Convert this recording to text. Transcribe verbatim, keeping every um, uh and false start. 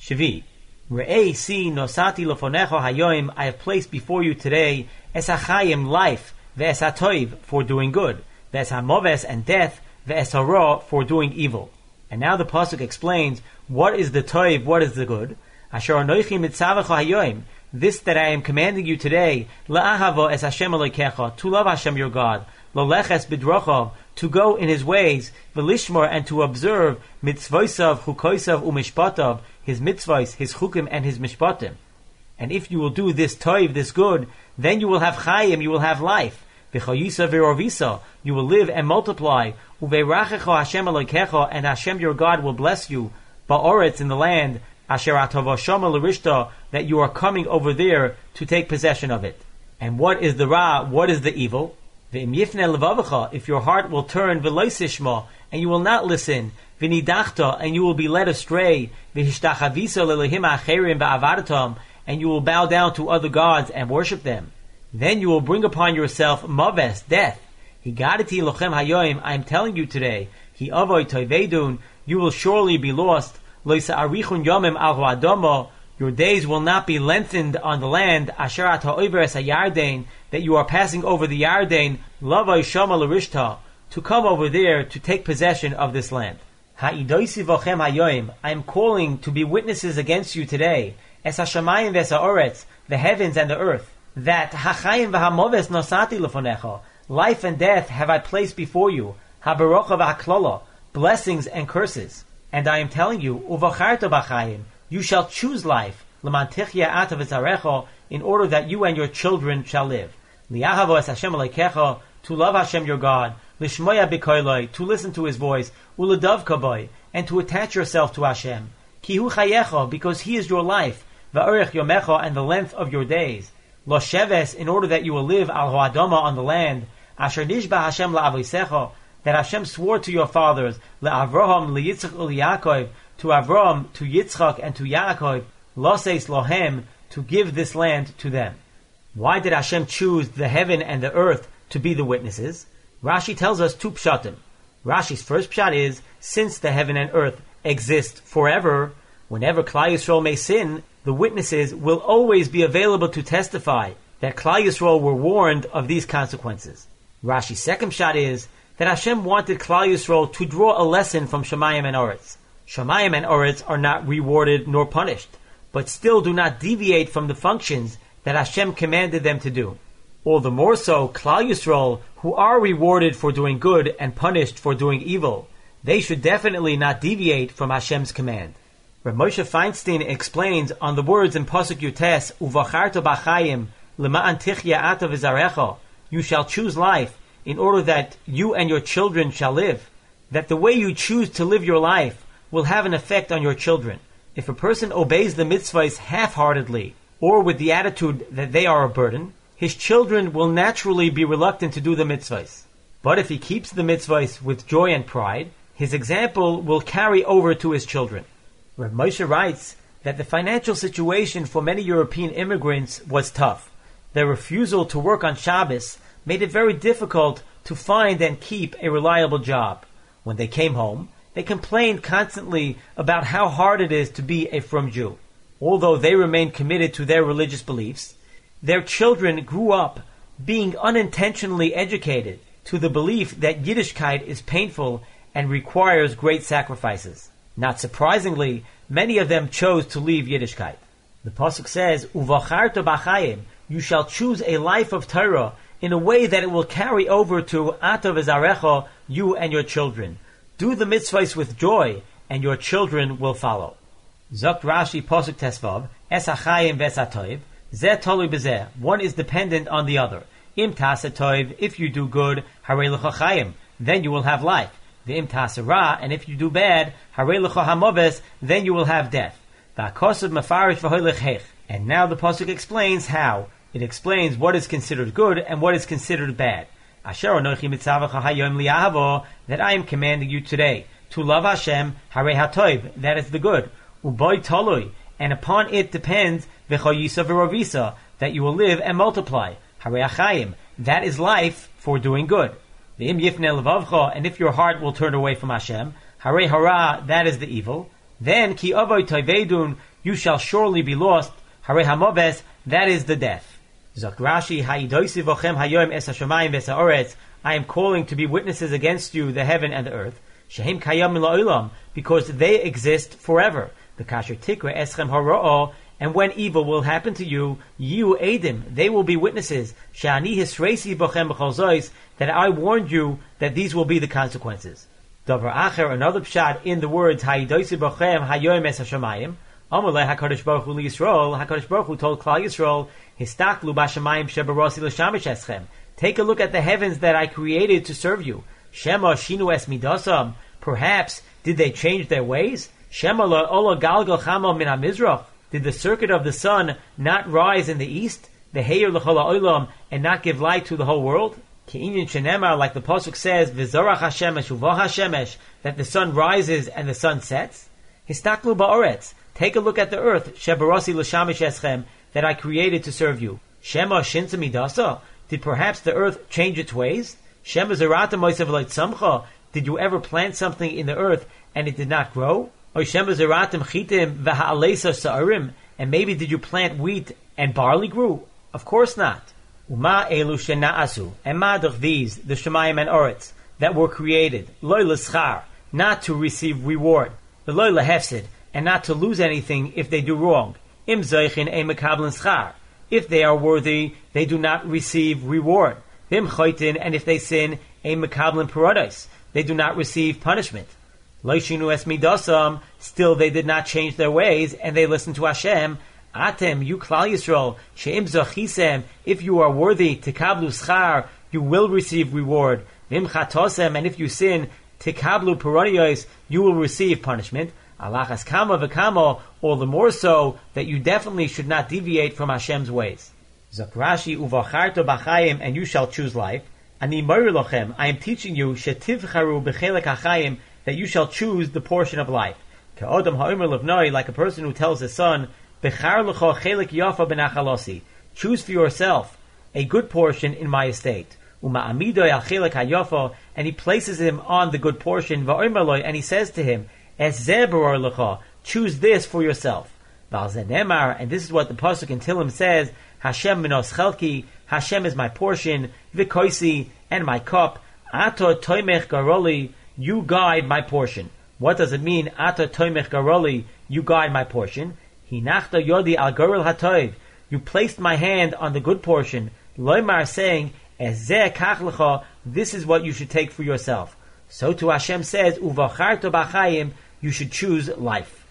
Shvi. Re'ei si nosati lofonecho hayoim, I have placed before you today es hachayim, life, ve'es hatoiv, for doing good, ve'es hamoves, and death, ve'es hara, for doing evil. And now the pasuk explains what is the toiv, what is the good. Asher anoichi mitzavacho hayoim, this that I am commanding you today, la'ahavo es Hashem Elokecha, to love Hashem your God, loleches bidrochav, to go in His ways, v'lishmor, and to observe mitzvosav, chukosav, umishpatav, His mitzvahs, His chukim, and His mishpatim. And if you will do this toiv, this good, then you will have chayim, you will have life. V'chayisa v'orvisa, you will live and multiply. Uveirachecha Hashem Elokecha, and Hashem your God will bless you. Ba'oretz, in the land, asher atavasham l'rishta, that you are coming over there to take possession of it. And what is the ra? What is the evil? V'im yifne levavecha, if your heart will turn v'loisishma, and you will not listen. V'nidachta, and you will be led astray. V'hishtachavisa lelehim acherim ba'avadatam, and you will bow down to other gods and worship them. Then you will bring upon yourself maves, death. Higadati lochem hayoim, I am telling you today. Hi avoy toivedun, you will surely be lost. Loisa arichun yomim al ha'adamo, your days will not be lengthened on the land. Asher ata over es hayarden, that you are passing over the Yarden. Lavai shama l'rishta, to come over there to take possession of this land. Ha'idoisi vochem hayoim, I am calling to be witnesses against you today. Es hashamayim ves ha'oretz, the heavens and the earth. That hachayim v'hamoves nosati lefonecha, life and death have I placed before you. Habarocha v'haklala, blessings and curses. And I am telling you, uvacharta b'chayim, you shall choose life, l'mantichya ata v'zarecha, in order that you and your children shall live. Li'ahavo es Hashem Elokecha, to love Hashem your God, lishmoya b'koiloi, to listen to His voice, uledav kaboi, and to attach yourself to Hashem. Ki hu chayecha, because He is your life, va'orech yomecha, and the length of your days. Lo sheves, in order that you will live al ho'adama, on the land, asher nishba Hashem la'avisecha, that Hashem swore to your fathers, la'avraham, liyitzchak, u'liyaakov, to Avraham, to Yitzchak, and to Yaakov, loseis lohem, to give this land to them. Why did Hashem choose the heaven and the earth to be the witnesses? Rashi tells us two pshatim. Rashi's first pshat is, since the heaven and earth exist forever, whenever Klal Yisrael may sin, the witnesses will always be available to testify that Klal Yisrael were warned of these consequences. Rashi's second pshat is that Hashem wanted Klal Yisrael to draw a lesson from Shemayim and Oretz. Shemayim and Oretz are not rewarded nor punished, but still do not deviate from the functions that Hashem commanded them to do. All the more so, Klal Yisrael, who are rewarded for doing good and punished for doing evil, they should definitely not deviate from Hashem's command. Rav Moshe Feinstein explains on the words in Pasuk Yutes, Uvacharta b'chayim, l'ma'an tichya ata v'zarecha, you shall choose life, in order that you and your children shall live, that the way you choose to live your life will have an effect on your children. If a person obeys the mitzvahs half-heartedly, or with the attitude that they are a burden, his children will naturally be reluctant to do the mitzvahs. But if he keeps the mitzvahs with joy and pride, his example will carry over to his children. Rav Moshe writes that the financial situation for many European immigrants was tough. Their refusal to work on Shabbos made it very difficult to find and keep a reliable job. When they came home, they complained constantly about how hard it is to be a frum Jew. Although they remained committed to their religious beliefs, their children grew up being unintentionally educated to the belief that Yiddishkeit is painful and requires great sacrifices. Not surprisingly, many of them chose to leave Yiddishkeit. The pasuk says, "Uvacharta b'chayim," you shall choose a life of Torah in a way that it will carry over to Ata v'zarecha, you and your children. Do the mitzvahs with joy, and your children will follow. Zokt Rashi Pasuk Tesvav, Es hachayim ves hatoiv, Zeh tolui bezeh, one is dependent on the other. Im tasa toiv, if you do good, harei lecha chayim, then you will have life. V'im tasa ra, and if you do bad, harei lecha hamoves, then you will have death. V'akosav mafarish v'hoilech hech. And now the pasuk explains how. It explains what is considered good and what is considered bad. Asher anochi mitzavacha hayom li'ahavo, that I am commanding you today to love Hashem, harei hatoiv, that is the good. Uboy tolui, and upon it depends v'choyisa v'rovisa, that you will live and multiply. Harei achayim, that is life for doing good. V'im yifne levavcha, and if your heart will turn away from Hashem, harei hara, that is the evil. Then ki avoy toivedun, you shall surely be lost. Hare hamoves, that is the death. Zok Rashi, Ha'idoisi vochem hayoim es hashamayim ves ha'oretz, I am calling to be witnesses against you, the heaven and the earth. Shehim kayam la'olam, because they exist forever. The kasher tikra eschem hara'o, and when evil will happen to you, you edim, they will be witnesses. Shani hisreisi bochem b'chol zois, that I warned you that these will be the consequences. Davar acher, another pshat in the words Ha'idoisi bochem hayoim es hashamayim. Amalei HaKadosh Baruch Hu Yisrael, HaKadosh Baruch Hu told Klal Yisrael, Histaklu b'shamayim shebarasi l'shamish eschem. Take a look at the heavens that I created to serve you. Shema shinu es midasam. Perhaps did they change their ways? Shema la'ola galgal chama min hamizrach. Did the circuit of the sun not rise in the east? The heir l'chol ha'olam, and not give light to the whole world? Ke'inyan shenemar, like the pasuk says, v'zorach hashemesh uvah hashemesh, that the sun rises and the sun sets. Histaklu ba'oretz. Take a look at the earth, shebarasi l'shamish eschem, that I created to serve you. Shema shinsa midasa. Did perhaps the earth change its ways? Shema zerata moisav samcha. Did you ever plant something in the earth and it did not grow? Or Shema zeratim chitim v'ha'alesa sa'arim. And maybe did you plant wheat and barley grew? Of course not. Uma elu shena'asu. And madach these, the shemayim and oretz, that were created, loy l'schar, not to receive reward, loy lehefsid, and not to lose anything if they do wrong. Im zeichin e mekablen schar. If they are worthy, they do not receive reward. Vim choitin, and if they sin, e mekablen paradise, they do not receive punishment. Loishinu es midasam, still they did not change their ways, and they listened to Hashem. Atem, you Klal Yisrael, she'im zachisem, if you are worthy, tikablu schar, you will receive reward. Vim chatosem, and if you sin, tikablu paradise, you will receive punishment. Alachas kama v'kama, all the more so that you definitely should not deviate from Hashem's ways. Zakrashi uvacharto b'chayim, and you shall choose life. Ani moir lochem, I am teaching you shetivcharu b'chelek hachayim, that you shall choose the portion of life. Ka'odam ha'omer levnoi, like a person who tells his son, bechar lecho chelek yafa b'nachalosi, choose for yourself a good portion in my estate. Uma'amidoi al chelek hayafa, and he places him on the good portion. Va'omer loi, and he says to him, Es zeberor lecha, choose this for yourself. Val zenemar, and this is what the pasuk in Tehillim says, Hashem minos chelki, Hashem is my portion, v'koisi, and my cup, ato toimech garoli, you guide my portion. What does it mean, ato toimech garoli, you guide my portion? Hinachta yodi al garol hatoiv, you placed my hand on the good portion, loimar, saying, Es zeh kach lecha, this is what you should take for yourself. So to Hashem says, Uvacharto b'chayim, you should choose life.